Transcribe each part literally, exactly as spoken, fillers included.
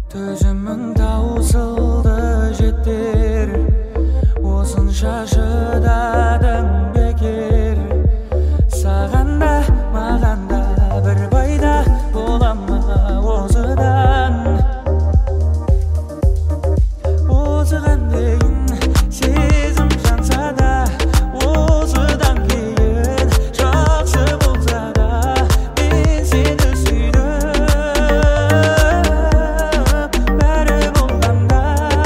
Төзімің таусылды жетер, осынша шыдадың бекер. Саған да маған да бір пайда бола ма осыдан? Осыған дейін сезім жанса да, осыдан кейін жақсы болса да, мен сені сүйдім. Бәрі болғанда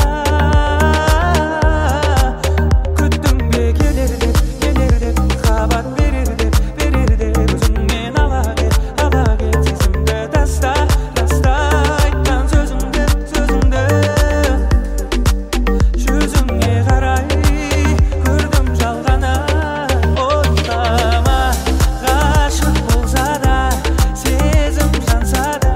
күттім бе келер деп, келер деп, хабар берер деп, берер деп, өзіңнен ала кет, ала кет, сезімді таста, таста, айтқан сөзіңді, сөзіңді жүзіңе қарай көрдім жалғаны. Ойлама, ғашық болса да, сезім жанса да,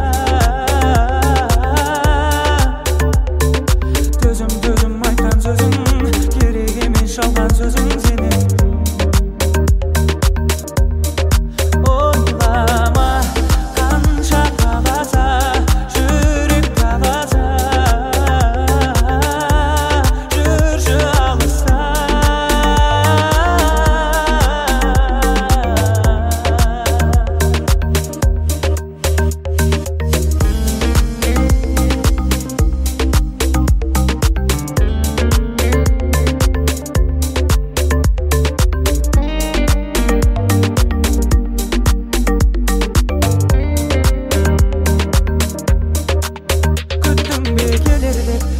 төзім, төзім айтқан сөзің, керек емес жалған сөзің сенен. Ойлама, қанша қаласа, жүрек қаласа, жүрші алыста. Күттім бе келер деп,